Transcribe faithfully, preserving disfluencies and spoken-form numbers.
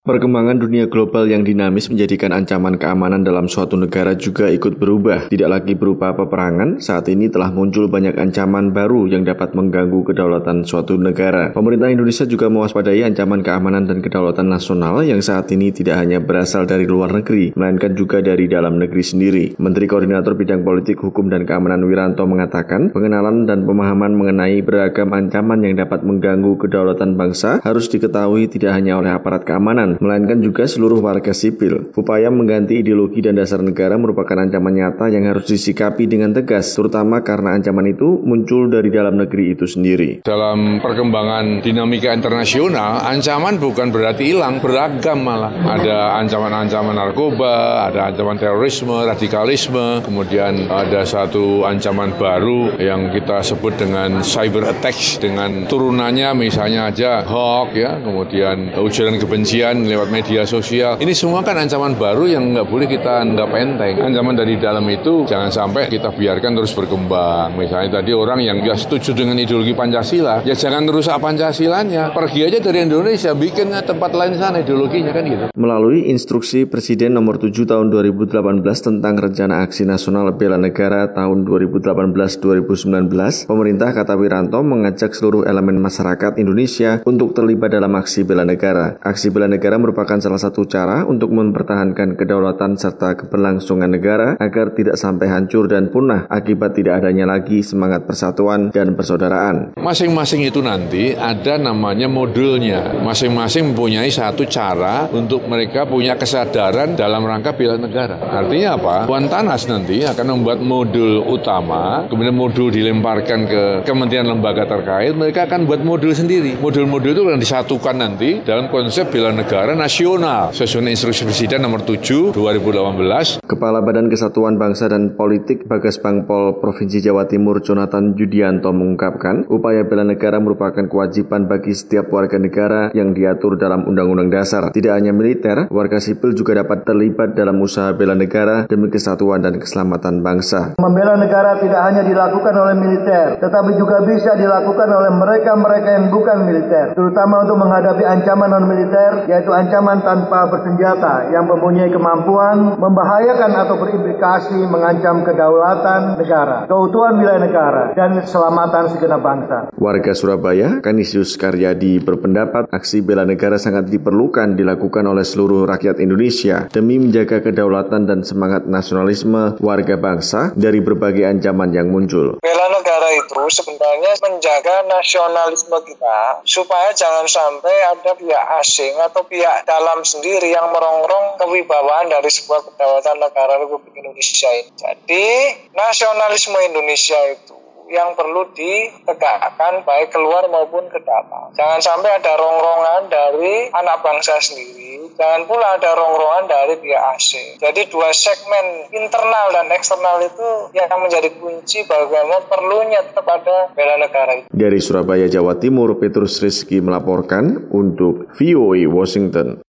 Perkembangan dunia global yang dinamis menjadikan ancaman keamanan dalam suatu negara juga ikut berubah. Tidak lagi berupa peperangan, saat ini telah muncul banyak ancaman baru yang dapat mengganggu kedaulatan suatu negara. Pemerintah Indonesia juga mewaspadai ancaman keamanan dan kedaulatan nasional yang saat ini tidak hanya berasal dari luar negeri, melainkan juga dari dalam negeri sendiri. Menteri Koordinator Bidang Politik, Hukum, dan Keamanan Wiranto mengatakan, pengenalan dan pemahaman mengenai beragam ancaman yang dapat mengganggu kedaulatan bangsa harus diketahui tidak hanya oleh aparat keamanan, melainkan juga seluruh warga sipil. Upaya mengganti ideologi dan dasar negara merupakan ancaman nyata yang harus disikapi dengan tegas, terutama karena ancaman itu muncul dari dalam negeri itu sendiri. Dalam perkembangan dinamika internasional, ancaman bukan berarti hilang, beragam malah. Ada ancaman-ancaman narkoba, ada ancaman terorisme, radikalisme, kemudian ada satu ancaman baru yang kita sebut dengan cyber attacks, dengan turunannya misalnya aja hoax, ya, kemudian ujaran kebencian lewat media sosial. Ini semua kan ancaman baru yang nggak boleh kita anggap enteng. Ancaman dari dalam itu jangan sampai kita biarkan terus berkembang. Misalnya tadi orang yang nggak setuju dengan ideologi Pancasila, ya jangan rusak Pancasilanya. Pergi aja dari Indonesia, bikin tempat lain sana ideologinya, kan gitu. Melalui instruksi Presiden nomor tujuh tahun dua ribu delapan belas tentang Rencana Aksi Nasional Bela Negara tahun dua ribu delapan belas sampai dua ribu sembilan belas, pemerintah, kata Wiranto, mengajak seluruh elemen masyarakat Indonesia untuk terlibat dalam aksi bela negara. Aksi bela negara merupakan salah satu cara untuk mempertahankan kedaulatan serta keberlangsungan negara agar tidak sampai hancur dan punah akibat tidak adanya lagi semangat persatuan dan persaudaraan. Masing-masing itu nanti ada namanya modulnya. Masing-masing mempunyai satu cara untuk mereka punya kesadaran dalam rangka bela negara. Artinya apa? Puan Tanas nanti akan membuat modul utama, kemudian modul dilemparkan ke kementerian lembaga terkait, mereka akan buat modul sendiri. Modul-modul itu akan disatukan nanti dalam konsep bela negara nasional sesuai instruksi Presiden nomor tujuh dua ribu delapan belas. Kepala Badan Kesatuan Bangsa dan Politik Bagas Bangpol Provinsi Jawa Timur Jonathan Yudianto mengungkapkan, upaya bela negara merupakan kewajiban bagi setiap warga negara yang diatur dalam Undang-Undang Dasar. Tidak hanya militer, warga sipil juga dapat terlibat dalam usaha bela negara demi kesatuan dan keselamatan bangsa. Membela negara tidak hanya dilakukan oleh militer, tetapi juga bisa dilakukan oleh mereka-mereka yang bukan militer, terutama untuk menghadapi ancaman non-militer, yaitu ancaman tanpa bersenjata yang mempunyai kemampuan membahayakan atau berimplikasi mengancam kedaulatan negara, keutuhan wilayah negara, dan keselamatan segenap bangsa. Warga Surabaya, Kanisius Karyadi, berpendapat aksi bela negara sangat diperlukan dilakukan oleh seluruh rakyat Indonesia demi menjaga kedaulatan dan semangat nasionalisme warga bangsa dari berbagai ancaman yang muncul. Bela negara itu sebenarnya menjaga nasionalisme kita supaya jangan sampai ada pihak asing atau pihak dalam sendiri yang merongrong kewibawaan dari sebuah kedaulatan negara Republik Indonesia ini. Jadi nasionalisme Indonesia itu yang perlu ditegakkan baik keluar maupun ke dalam. Jangan sampai ada rongrongan dari anak bangsa sendiri, jangan pula ada rongrongan dari pihak asing. Jadi dua segmen internal dan eksternal itu yang menjadi kunci bagaimana perlunya tetap ada bela negara itu. Dari Surabaya, Jawa Timur, Petrus Rizky melaporkan untuk V O A Washington.